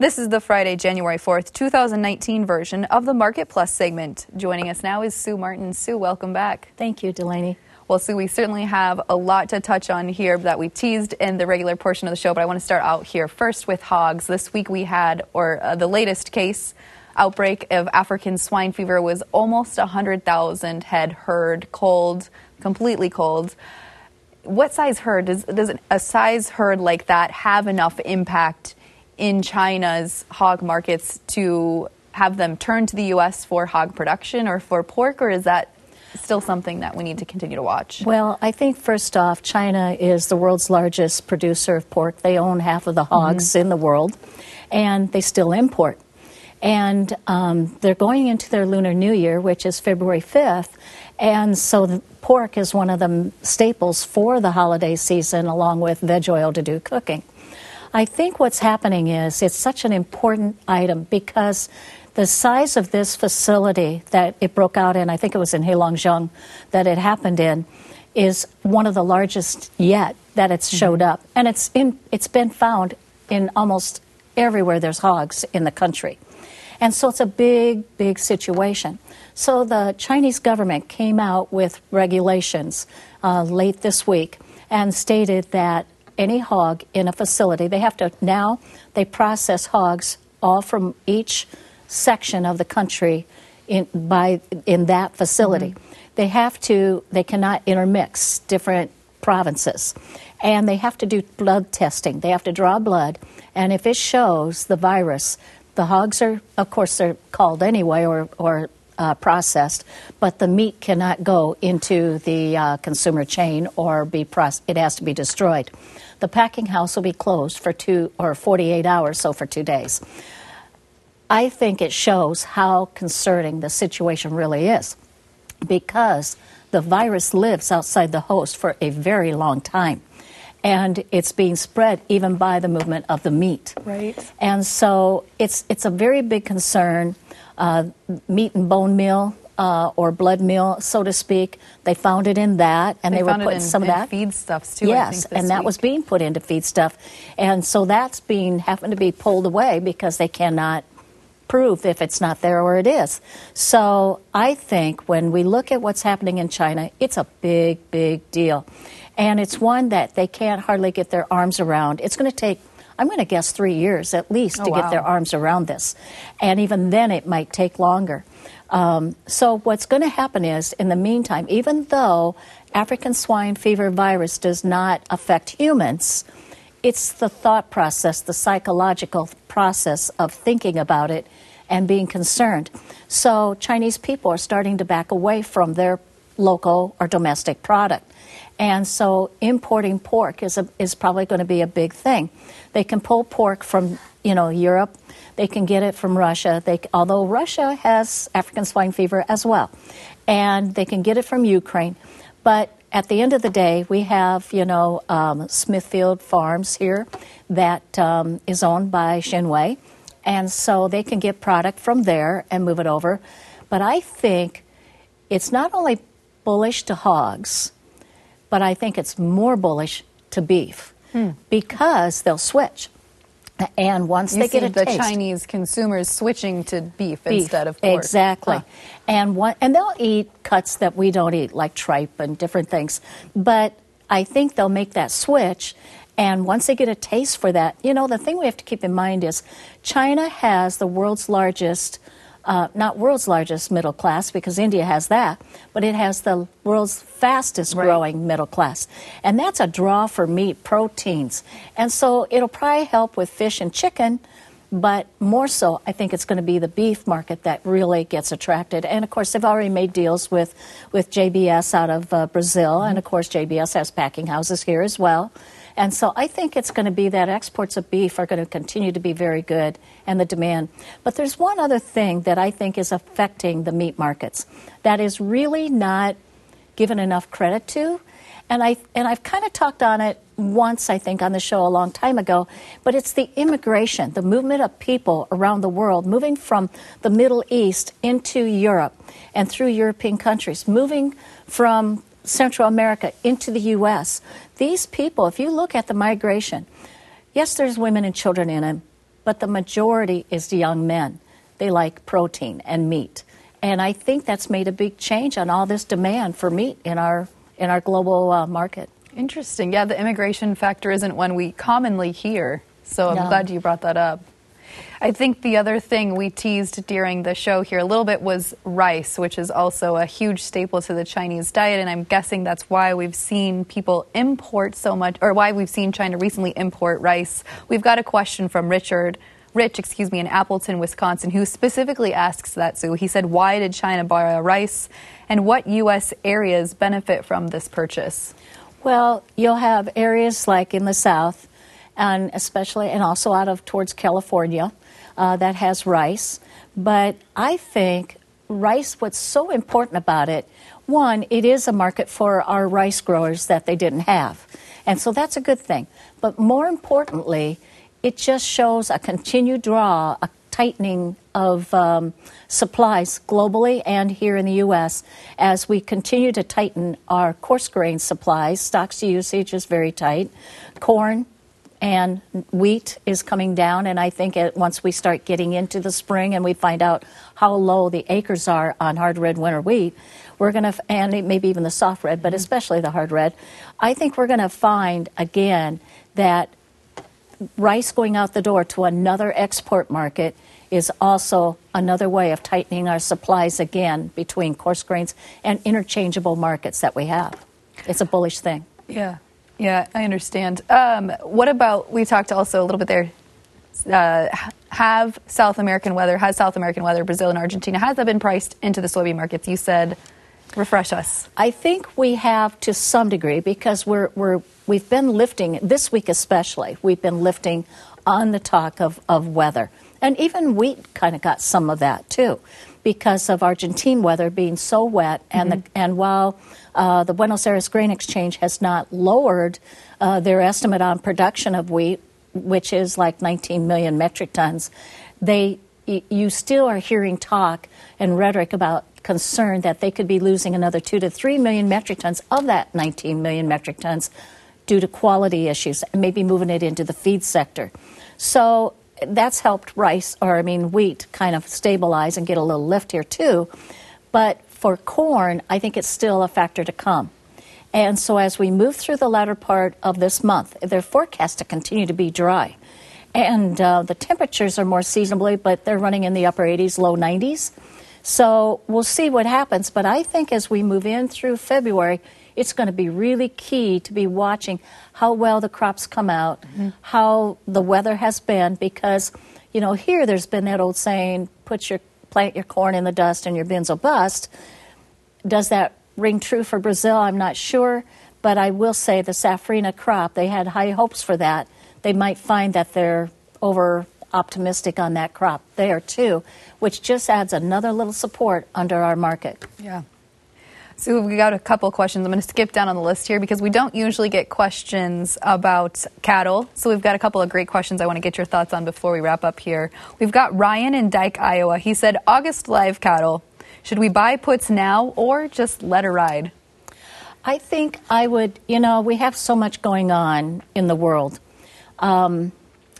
This is the Friday, January 4th, 2019 version of the Market Plus segment. Joining us now is Sue Martin. Sue, welcome back. Thank you, Delaney. Well, Sue, we certainly have a lot to touch on here that we teased in the regular portion of the show, but I want to start out here first with hogs. This week we had, the latest case outbreak of African swine fever was almost 100,000 head herd, cold, completely cold. What size herd, does a size herd like that have enough impact in China's hog markets to have them turn to the U.S. for hog production or for pork, or is that still something that we need to continue to watch? Well, I think first off, China is the world's largest producer of pork. They own half of the hogs in the world, and they still import. And they're going into their Lunar New Year, which is February 5th, and so the pork is one of the staples for the holiday season, along with veg oil to do cooking. I think what's happening is it's such an important item because the size of this facility that it broke out in, I think it was in Heilongjiang that it happened in, is one of the largest yet that it's showed up. And it's been found in almost everywhere there's hogs in the country. And so it's a big, big situation. So the Chinese government came out with regulations late this week and stated that any hog in a facility, they process hogs all from each section of the country in that facility. They cannot intermix different provinces, and they have to do blood testing. They have to draw blood, and if it shows the virus, the hogs are, of course, they're called anyway or processed, but the meat cannot go into the consumer chain or it has to be destroyed. The packing house will be closed for 48 hours, so for 2 days. I think it shows how concerning the situation really is because the virus lives outside the host for a very long time. And it's being spread even by the movement of the meat. Right. And so it's a very big concern. Meat and bone meal or blood meal, so to speak, they found it in that, and they were putting some of that feedstuffs too. Yes, I think, and that was being put into feedstuff, and so that's having to be pulled away because they cannot prove if it's not there or it is. So I think when we look at what's happening in China, it's a big, big deal. And it's one that they can't hardly get their arms around. It's going to take, I'm going to guess, 3 years at least to get their arms around this. And even then it might take longer. So what's going to happen is, in the meantime, even though African swine fever virus does not affect humans, it's the thought process, the psychological process of thinking about it and being concerned. So Chinese people are starting to back away from their local or domestic product. And so importing pork is probably going to be a big thing. They can pull pork from, Europe. They can get it from Russia. Although Russia has African swine fever as well. And they can get it from Ukraine. But at the end of the day, we have, Smithfield Farms here that is owned by Xinwei. And so they can get product from there and move it over. But I think it's not only bullish to hogs, but I think it's more bullish to beef because they'll switch. And once they get a taste, the Chinese consumers switching to beef instead of pork. Exactly. And they'll eat cuts that we don't eat, like tripe and different things. But I think they'll make that switch. And once they get a taste for that, the thing we have to keep in mind is China has the world's largest, not world's largest middle class, because India has that, but it has the world's fastest growing middle class. And that's a draw for meat, proteins. And so it'll probably help with fish and chicken, but more so, I think it's going to be the beef market that really gets attracted. And, of course, they've already made deals with JBS out of Brazil, and, of course, JBS has packing houses here as well. And so I think it's going to be that exports of beef are going to continue to be very good and the demand. But there's one other thing that I think is affecting the meat markets that is really not given enough credit to. And I've kind of talked on it once, I think, on the show a long time ago. But it's the immigration, the movement of people around the world, moving from the Middle East into Europe and through European countries, moving from Central America into the U.S. These people, if you look at the migration, yes, there's women and children in it, but the majority is young men. They like protein and meat. And I think that's made a big change on all this demand for meat in our global market. Interesting. Yeah, the immigration factor isn't one we commonly hear, so I'm glad you brought that up. I think the other thing we teased during the show here a little bit was rice, which is also a huge staple to the Chinese diet, and I'm guessing that's why we've seen people import so much, or why we've seen China recently import rice. We've got a question from Rich, in Appleton, Wisconsin, who specifically asks that, Sue. He said, why did China buy rice, and what U.S. areas benefit from this purchase? Well, you'll have areas like in the South, and also out towards California, that has rice. But I think rice, what's so important about it, one, it is a market for our rice growers that they didn't have. And so that's a good thing. But more importantly, it just shows a continued draw, a tightening of supplies globally and here in the U.S. as we continue to tighten our coarse grain supplies. Stocks to usage is very tight. Corn and wheat is coming down, and I think once we start getting into the spring and we find out how low the acres are on hard red winter wheat, we're going to, and maybe even the soft red, but especially the hard red, I think we're going to find again that rice going out the door to another export market is also another way of tightening our supplies again between coarse grains and interchangeable markets that we have. It's a bullish thing. Yeah, I understand. What about, we talked also a little bit there, has South American weather, Brazil and Argentina, has that been priced into the soybean markets? You said, refresh us. I think we have to some degree because we've been lifting, this week especially, we've been lifting on the talk of weather. And even wheat kind of got some of that too because of Argentine weather being so wet. And while the Buenos Aires Grain Exchange has not lowered their estimate on production of wheat, which is like 19 million metric tons, you still are hearing talk and rhetoric about concern that they could be losing another 2 to 3 million metric tons of that 19 million metric tons due to quality issues and maybe moving it into the feed sector. So that's helped wheat kind of stabilize and get a little lift here too. But for corn, I think it's still a factor to come. And so as we move through the latter part of this month, they're forecast to continue to be dry. And the temperatures are more seasonably, but they're running in the upper 80s, low 90s. So we'll see what happens. But I think as we move in through February, it's going to be really key to be watching how well the crops come out, how the weather has been, because, here there's been that old saying, plant your corn in the dust and your beans will bust. Does that ring true for Brazil? I'm not sure, but I will say the safrinha crop, they had high hopes for that. They might find that they're over optimistic on that crop there too, which just adds another little support under our market. Yeah. So we got a couple of questions. I'm going to skip down on the list here because we don't usually get questions about cattle. So we've got a couple of great questions I want to get your thoughts on before we wrap up here. We've got Ryan in Dike, Iowa. He said, August live cattle, should we buy puts now or just let her ride? I think I would, we have so much going on in the world. And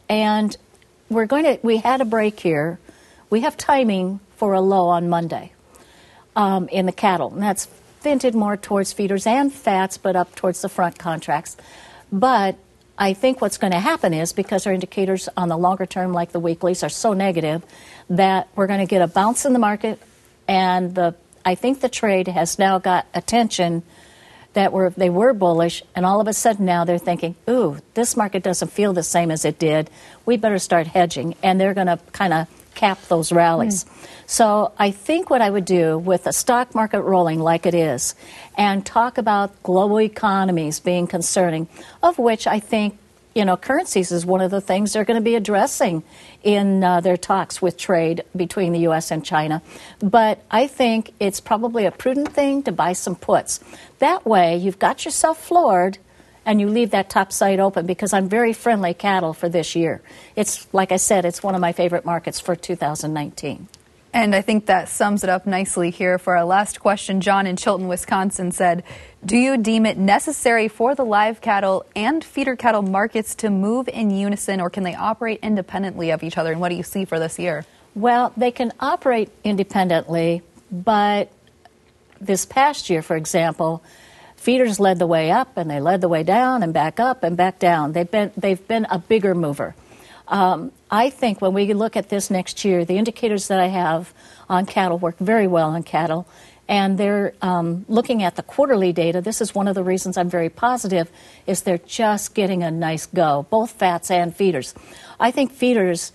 we had a break here. We have timing for a low on Monday in the cattle. And that's hinted more towards feeders and fats, but up towards the front contracts. But I think what's going to happen is, because our indicators on the longer term, like the weeklies, are so negative, that we're going to get a bounce in the market. And I think the trade has now got attention that they were bullish, and all of a sudden now they're thinking, ooh, this market doesn't feel the same as it did. We better start hedging, and they're going to kind of cap those rallies. So I think what I would do with the stock market rolling like it is and talk about global economies being concerning, of which I think, currencies is one of the things they're going to be addressing in their talks with trade between the U.S. and China. But I think it's probably a prudent thing to buy some puts. That way, you've got yourself floored, and you leave that top side open, because I'm very friendly cattle for this year. It's, like I said, it's one of my favorite markets for 2019. And I think that sums it up nicely here for our last question. John in Chilton, Wisconsin said, do you deem it necessary for the live cattle and feeder cattle markets to move in unison, or can they operate independently of each other? And what do you see for this year? Well, they can operate independently, but this past year, for example, feeders led the way up and they led the way down and back up and back down. They've been a bigger mover. I think when we look at this next year, the indicators that I have on cattle work very well on cattle, and they're looking at the quarterly data. This is one of the reasons I'm very positive, is they're just getting a nice go, both fats and feeders. I think feeders,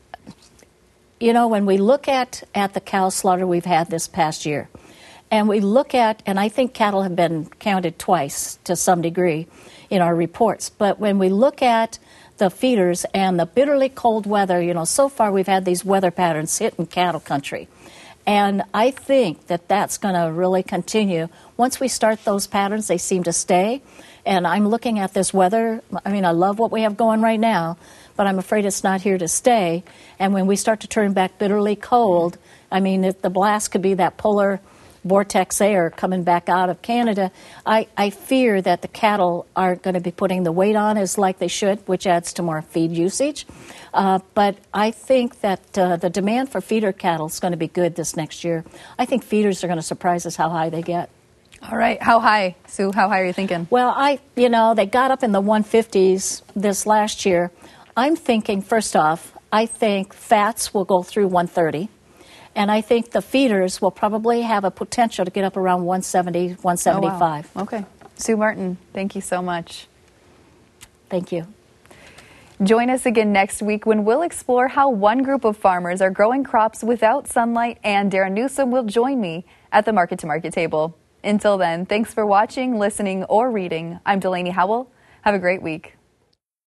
you know, when we look at the cow slaughter we've had this past year, and we look at, and I think cattle have been counted twice to some degree in our reports, but when we look at the feeders and the bitterly cold weather, you know, so far we've had these weather patterns hitting cattle country. And I think that that's going to really continue. Once we start those patterns, they seem to stay. And I'm looking at this weather. I mean, I love what we have going right now, but I'm afraid it's not here to stay. And when we start to turn back bitterly cold, I mean, the blast could be that polar vortex air coming back out of Canada. I fear that the cattle aren't going to be putting the weight on as like they should, which adds to more feed usage. But I think that the demand for feeder cattle is going to be good this next year. I think feeders are going to surprise us how high they get. All right. How high, Sue? How high are you thinking? Well, they got up in the 150s this last year. I'm thinking, first off, I think fats will go through 130. And I think the feeders will probably have a potential to get up around 170, 175. Oh, wow. Okay. Sue Martin, thank you so much. Thank you. Join us again next week when we'll explore how one group of farmers are growing crops without sunlight, and Darren Newsom will join me at the Market to Market table. Until then, thanks for watching, listening, or reading. I'm Delaney Howell. Have a great week.